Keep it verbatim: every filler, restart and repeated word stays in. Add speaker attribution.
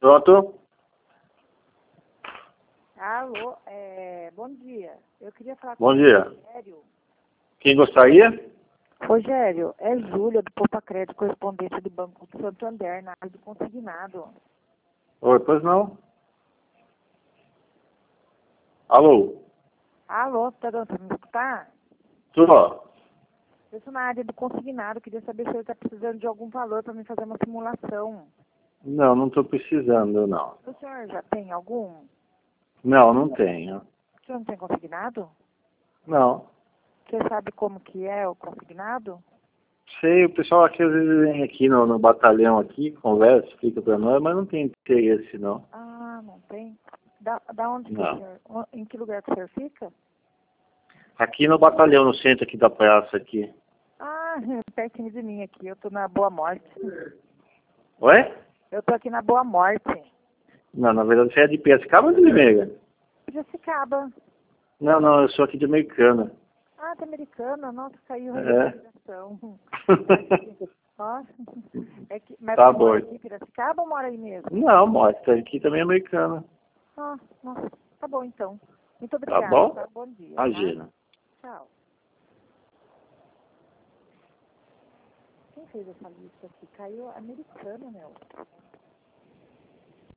Speaker 1: Pronto?
Speaker 2: Alô, é, bom dia. Eu queria falar
Speaker 1: Bom
Speaker 2: com
Speaker 1: dia.
Speaker 2: o Rogério.
Speaker 1: Quem gostaria?
Speaker 2: Rogério, é Júlia, do Poupa Crédito, correspondente do Banco do Santander, na área do consignado.
Speaker 1: Oi, pois não? Alô?
Speaker 2: Alô, tá dando para me escutar?
Speaker 1: Tô.
Speaker 2: Eu sou na área do consignado, queria saber se ele está precisando de algum valor para me fazer uma simulação.
Speaker 1: Não, não estou precisando, não.
Speaker 2: O senhor já tem algum?
Speaker 1: Não, não tenho.
Speaker 2: O senhor não tem consignado?
Speaker 1: Não.
Speaker 2: Você sabe como que é o consignado?
Speaker 1: Sei, o pessoal aqui às vezes vem aqui no, no batalhão aqui, conversa, explica para nós, mas não tem interesse, não.
Speaker 2: Ah, não tem. Da, da onde que o
Speaker 1: Não.
Speaker 2: senhor, em que lugar que o senhor fica?
Speaker 1: Aqui no batalhão, no centro aqui da praça aqui.
Speaker 2: Ah, pertinho de mim aqui, eu tô na Boa Morte.
Speaker 1: Oi?
Speaker 2: Eu tô aqui na Boa Morte.
Speaker 1: Não, na verdade você é de Piracicaba ou de Limeira?
Speaker 2: Piracicaba.
Speaker 1: Não, não, eu sou aqui de Americana.
Speaker 2: Ah, tá americana? Nossa, caiu a
Speaker 1: É.
Speaker 2: ligação. Ó, é que, mas
Speaker 1: Tá
Speaker 2: você
Speaker 1: bom.
Speaker 2: mora aqui em Piracicaba ou mora aí mesmo?
Speaker 1: Não, mostra, aqui também é Americana.
Speaker 2: Ah, nossa, tá bom então. Muito
Speaker 1: Tá
Speaker 2: obrigada,
Speaker 1: bom?
Speaker 2: tá? Bom dia, tá?
Speaker 1: Imagina.
Speaker 2: Tchau. Quem fez essa lista aqui? Caiu a americana, meu.